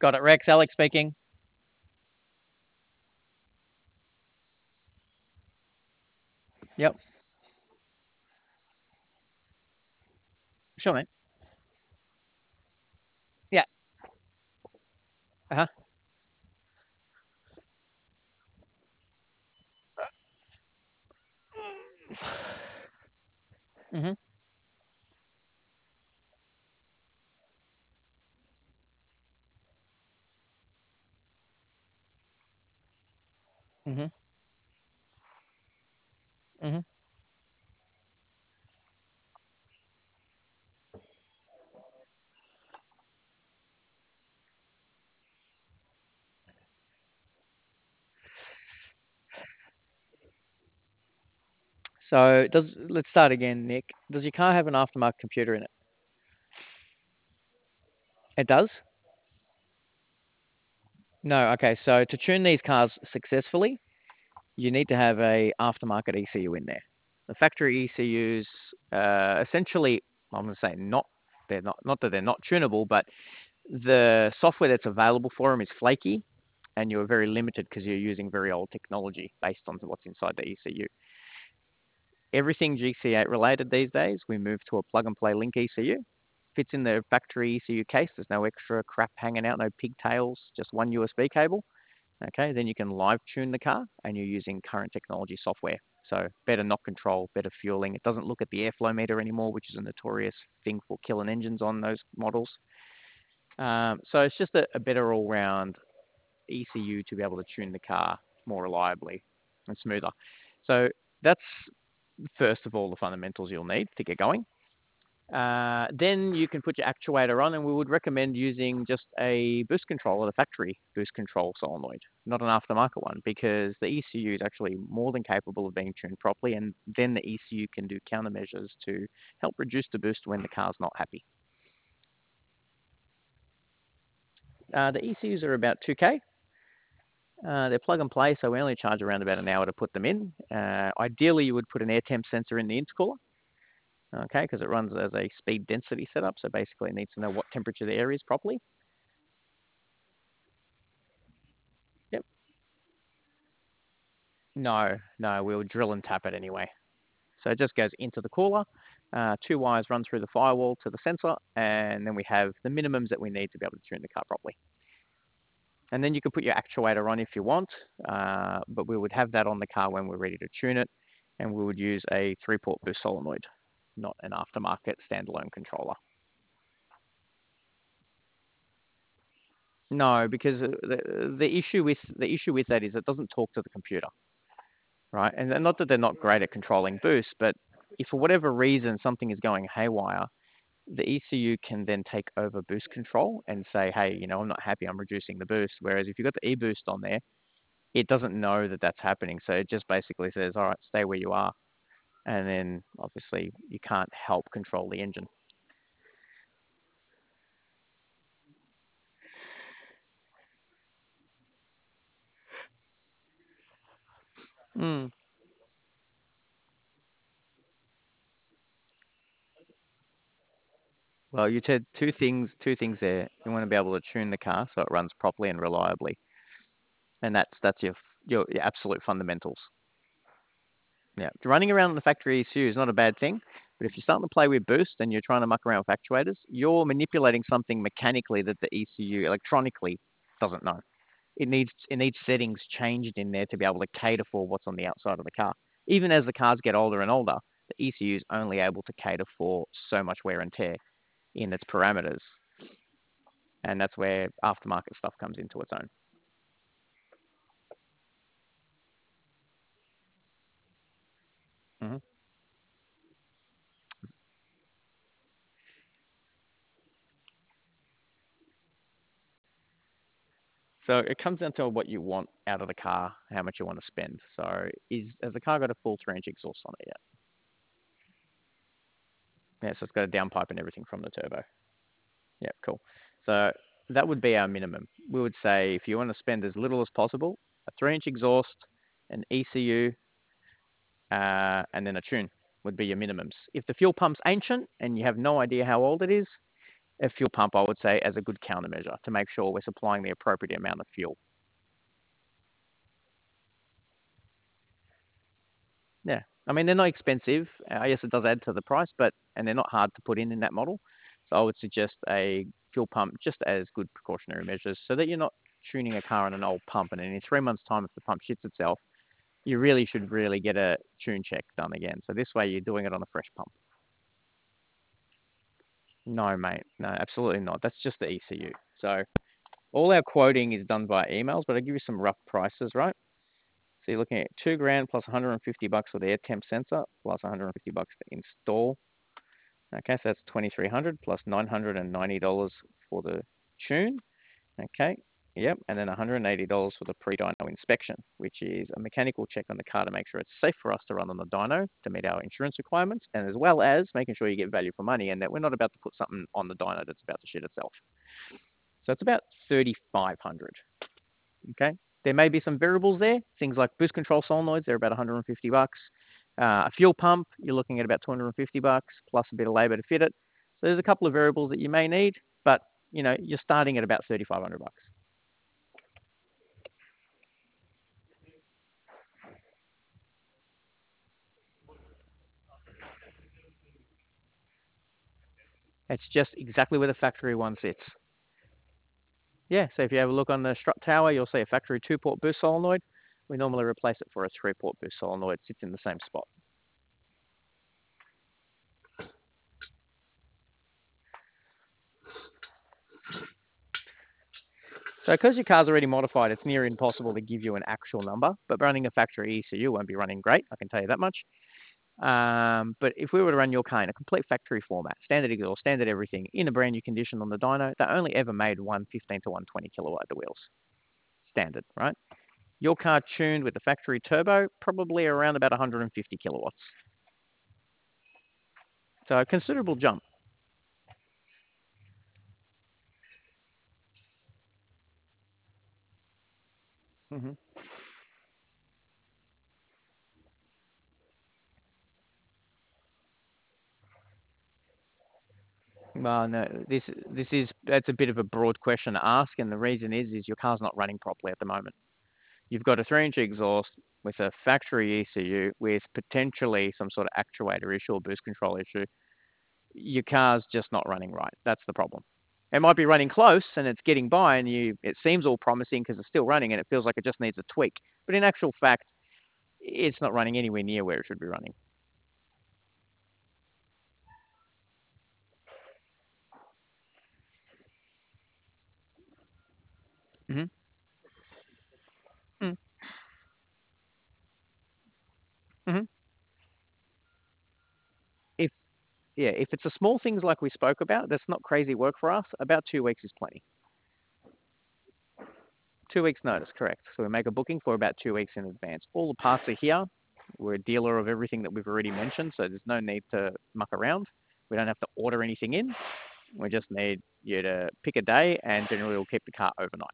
Got it, Rex. Alex speaking. Yep. Sure, mate. Yeah. Uh-huh. Mm-hmm. Mm-hmm. Mm-hmm. So let's start again, Nick. Does your car have an aftermarket computer in it? It does? No. Okay. So to tune these cars successfully, you need to have a aftermarket ECU in there. The factory ECUs, essentially, I'm going to say not that they're not tunable, but the software that's available for them is flaky, and you're very limited because you're using very old technology based on what's inside the ECU. Everything GC8 related these days, we move to a plug and play link ECU. Fits in the factory ECU case. There's no extra crap hanging out, no pigtails, just one USB cable. Okay, then you can live tune the car and you're using current technology software. So better knock control, better fueling. It doesn't look at the airflow meter anymore, which is a notorious thing for killing engines on those models. So it's just a better all-round ECU to be able to tune the car more reliably and smoother. So that's first of all the fundamentals you'll need to get going. Then you can put your actuator on, and we would recommend using just a boost control or the factory boost control solenoid, not an aftermarket one, because the ECU is actually more than capable of being tuned properly, and then the ECU can do countermeasures to help reduce the boost when the car's not happy. The ECUs are about 2K. They're plug and play, so we only charge around about an hour to put them in. Ideally, you would put an air temp sensor in the intercooler, okay, because it runs as a speed density setup. So basically, it needs to know what temperature the air is properly. Yep. No, no, we'll drill and tap it anyway. So it just goes into the cooler. Two wires run through the firewall to the sensor, and then we have the minimums that we need to be able to tune the car properly. And then you can put your actuator on if you want, but we would have that on the car when we're ready to tune it, and we would use a three-port boost solenoid, not an aftermarket standalone controller. No, because the issue with that is it doesn't talk to the computer, right? And not that they're not great at controlling boost, but if for whatever reason something is going haywire, the ECU can then take over boost control and say, hey, I'm not happy, I'm reducing the boost. Whereas if you've got the e-boost on there, it doesn't know that that's happening. So it just basically says, all right, stay where you are. And then obviously you can't help control the engine. Mm. Well, you said two things there. You want to be able to tune the car so it runs properly and reliably. And that's your absolute fundamentals. Yeah, running around in the factory ECU is not a bad thing, but if you're starting to play with boost and you're trying to muck around with actuators, you're manipulating something mechanically that the ECU electronically doesn't know. It needs settings changed in there to be able to cater for what's on the outside of the car. Even as the cars get older and older, the ECU is only able to cater for so much wear and tear in its parameters, and that's where aftermarket stuff comes into its own. Hmm. So it comes down to what you want out of the car, how much you want to spend. So has the car got a full 3-inch exhaust on it yet? Yeah, so it's got a downpipe and everything from the turbo. Yeah, cool. So that would be our minimum. We would say if you want to spend as little as possible, a 3-inch exhaust, an ECU, and then a tune would be your minimums. If the fuel pump's ancient and you have no idea how old it is, a fuel pump, I would say, as a good countermeasure to make sure we're supplying the appropriate amount of fuel. Yeah. I mean, they're not expensive. Yes, it does add to the price, and they're not hard to put in that model. So I would suggest a fuel pump just as good precautionary measures so that you're not tuning a car on an old pump. And then in 3 months' time, if the pump shits itself, you really should really get a tune check done again. So this way you're doing it on a fresh pump. No, mate. No, absolutely not. That's just the ECU. So all our quoting is done by emails, but I'll give you some rough prices, right? So you're looking at 2 grand plus 150 bucks for the air temp sensor, plus 150 bucks to install. Okay, so that's 2,300 plus $990 for the tune. Okay, yep, and then $180 for the pre-dyno inspection, which is a mechanical check on the car to make sure it's safe for us to run on the dyno to meet our insurance requirements, and as well as making sure you get value for money and that we're not about to put something on the dyno that's about to shit itself. So it's about 3,500. Okay, there may be some variables there, things like boost control solenoids, they're about 150 bucks. A fuel pump, you're looking at about 250 bucks plus a bit of labor to fit it. So there's a couple of variables that you may need, but you're starting at about 3,500 bucks. It's just exactly where the factory one sits. Yeah, so if you have a look on the strut tower, you'll see a factory 2-port boost solenoid. We normally replace it for a 3-port boost solenoid. It sits in the same spot. So because your car's already modified, it's near impossible to give you an actual number, but running a factory ECU won't be running great, I can tell you that much. But if we were to run your car in a complete factory format, standard exhaust, standard everything, in a brand new condition on the dyno, they only ever made 115 to 120 kilowatt at the wheels. Standard, right? Your car tuned with the factory turbo, probably around about 150 kilowatts. So a considerable jump. Hmm. Well, no, that's a bit of a broad question to ask, and the reason is your car's not running properly at the moment. You've got a 3-inch exhaust with a factory ECU with potentially some sort of actuator issue or boost control issue. Your car's just not running right. That's the problem. It might be running close and it's getting by, and it seems all promising because it's still running and it feels like it just needs a tweak. But in actual fact, it's not running anywhere near where it should be running. Hmm. Hmm. If if it's the small things like we spoke about, that's not crazy work for us. About 2 weeks is plenty. 2 weeks notice, correct. So we make a booking for about 2 weeks in advance. All the parts are here. We're a dealer of everything that we've already mentioned, so there's no need to muck around. We don't have to order anything in. We just need you to pick a day, and generally we'll keep the car overnight.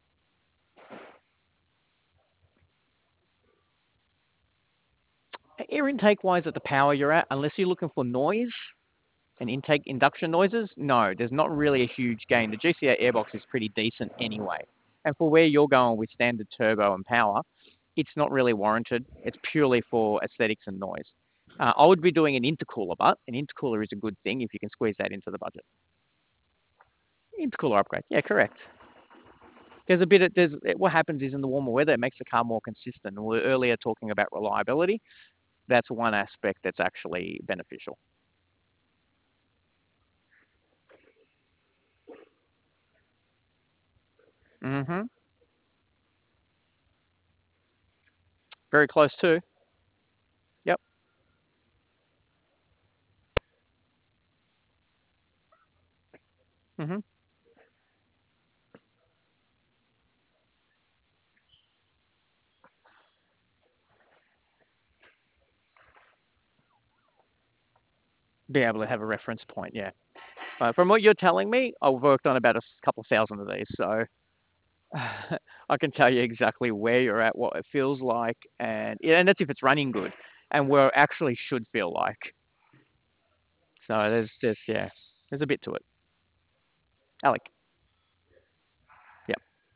Air intake wise, at the power you're at, unless you're looking for noise and intake induction noises, no, there's not really a huge gain. The GCA airbox is pretty decent anyway. And for where you're going with standard turbo and power, it's not really warranted. It's purely for aesthetics and noise. I would be doing an intercooler, but an intercooler is a good thing if you can squeeze that into the budget. Intercooler upgrade, yeah, correct. There's what happens is in the warmer weather, it makes the car more consistent. We were earlier talking about reliability. That's one aspect that's actually beneficial. Hmm. Very close too. Yep. Hmm. Be able to have a reference point, yeah. From what you're telling me, I've worked on about a couple of thousand of these, so I can tell you exactly where you're at, what it feels like, and yeah, and that's if it's running good, and where it actually should feel like. So there's just yeah, there's a bit to it. Alec. Yep.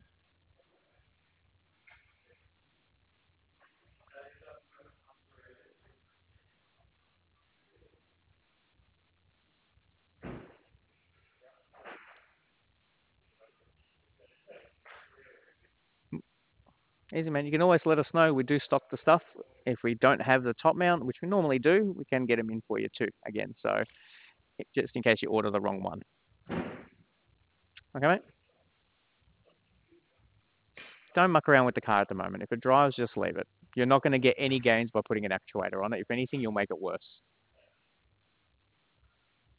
Easy, man. You can always let us know. We do stock the stuff. If we don't have the top mount, which we normally do, we can get them in for you too. Again, so just in case you order the wrong one. Okay, mate. Don't muck around with the car at the moment. If it drives, just leave it. You're not going to get any gains by putting an actuator on it. If anything, you'll make it worse.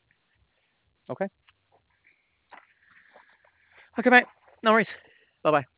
Okay. Okay, mate. No worries. Bye bye.